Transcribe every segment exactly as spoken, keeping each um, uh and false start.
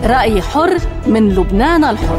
رأي حر من لبنان الحر.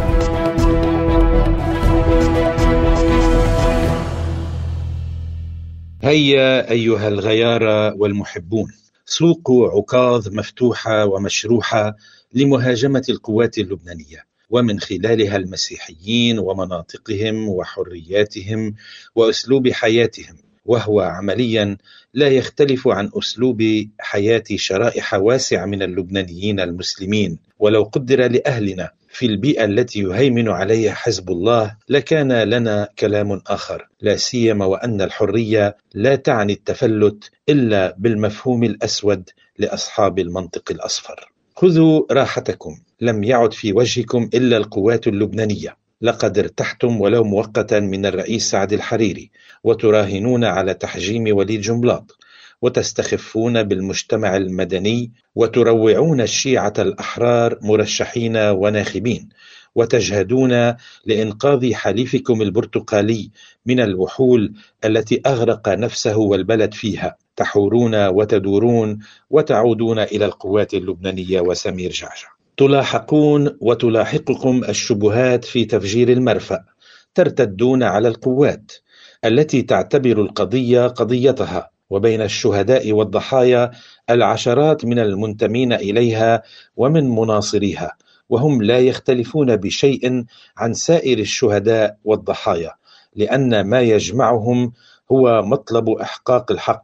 هيا أيها الغيارى والمحبون، سوق عكاظ مفتوحة ومشروحة لمهاجمة القوات اللبنانية، ومن خلالها المسيحيين ومناطقهم وحرياتهم وأسلوب حياتهم، وهو عمليا لا يختلف عن أسلوب حياة شرائح واسعة من اللبنانيين المسلمين. ولو قدر لأهلنا في البيئة التي يهيمن عليها حزب الله لكان لنا كلام آخر، لا سيما وأن الحرية لا تعني التفلت إلا بالمفهوم الأسود لأصحاب المنطق الأصفر. خذوا راحتكم، لم يعد في وجهكم إلا القوات اللبنانية. لقد ارتحتم ولو مؤقتا من الرئيس سعد الحريري، وتراهنون على تحجيم وليد جنبلاط، وتستخفون بالمجتمع المدني، وتروعون الشيعة الأحرار مرشحين وناخبين، وتجهدون لإنقاذ حليفكم البرتقالي من الوحول التي أغرق نفسه والبلد فيها. تحورون وتدورون وتعودون إلى القوات اللبنانية وسمير جعجع. تلاحقون وتلاحقكم الشبهات في تفجير المرفأ، ترتدون على القوات التي تعتبر القضية قضيتها، وبين الشهداء والضحايا العشرات من المنتمين إليها ومن مناصريها، وهم لا يختلفون بشيء عن سائر الشهداء والضحايا، لأن ما يجمعهم هو مطلب إحقاق الحق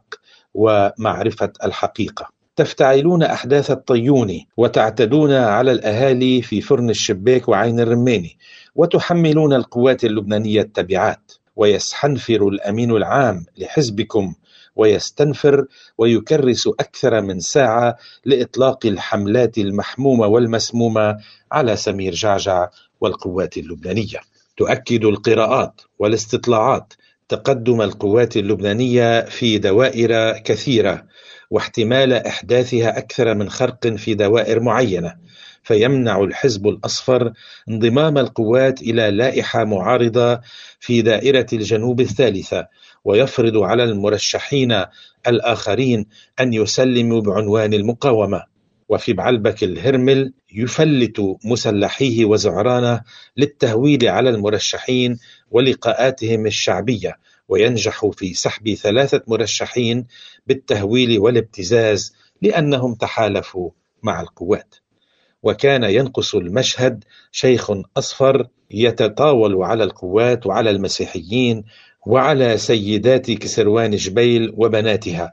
ومعرفة الحقيقة. تفتعلون أحداث الطيوني، وتعتدون على الأهالي في فرن الشباك وعين الرماني، وتحملون القوات اللبنانية التبعات. ويستنفر الأمين العام لحزبكم ويستنفر ويكرس أكثر من ساعة لإطلاق الحملات المحمومة والمسمومة على سمير جعجع والقوات اللبنانية. تؤكد القراءات والاستطلاعات تقدم القوات اللبنانية في دوائر كثيرة، واحتمال إحداثها أكثر من خرق في دوائر معينة، فيمنع الحزب الأصفر انضمام القوات إلى لائحة معارضة في دائرة الجنوب الثالثة، ويفرض على المرشحين الآخرين أن يسلموا بعنوان المقاومة. وفي بعلبك الهرمل يفلت مسلحيه وزعرانه للتهويل على المرشحين ولقاءاتهم الشعبية، وينجح في سحب ثلاثة مرشحين بالتهويل والابتزاز لأنهم تحالفوا مع القوات. وكان ينقص المشهد شيخ أصفر يتطاول على القوات وعلى المسيحيين وعلى سيدات كسروان جبيل وبناتها،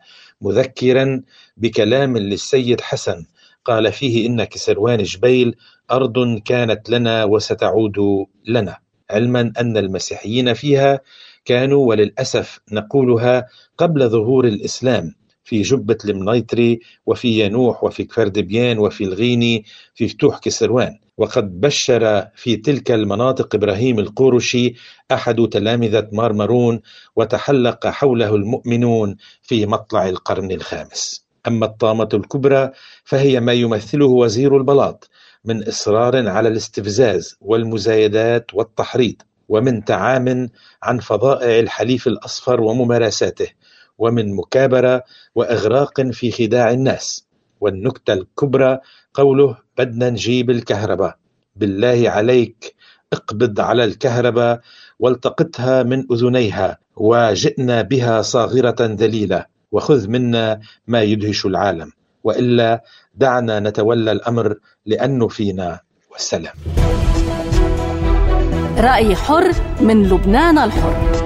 مذكرا بكلام للسيد حسن قال فيه إن كسروان جبيل أرض كانت لنا وستعود لنا، علما أن المسيحيين فيها كانوا، وللأسف نقولها، قبل ظهور الإسلام في جبة المنيطري وفي ينوح وفي كفر دبيان وفي الغيني في فتوح كسروان. وقد بشر في تلك المناطق إبراهيم القورشي أحد تلامذة مارمرون، وتحلق حوله المؤمنون في مطلع القرن الخامس. أما الطامة الكبرى فهي ما يمثله وزير البلاط من إصرار على الاستفزاز والمزايدات والتحريض، ومن تعام عن فظائع الحليف الأصفر وممارساته، ومن مكابرة وإغراق في خداع الناس. والنكتة الكبرى قوله بدنا نجيب الكهرباء، بالله عليك اقبض على الكهرباء والتقطها من أذنيها، وجئنا بها صاغرة ذليلة، وخذ منا ما يدهش العالم، وإلا دعنا نتولى الأمر لأنه فينا، والسلام. رأي حر من لبنان الحر.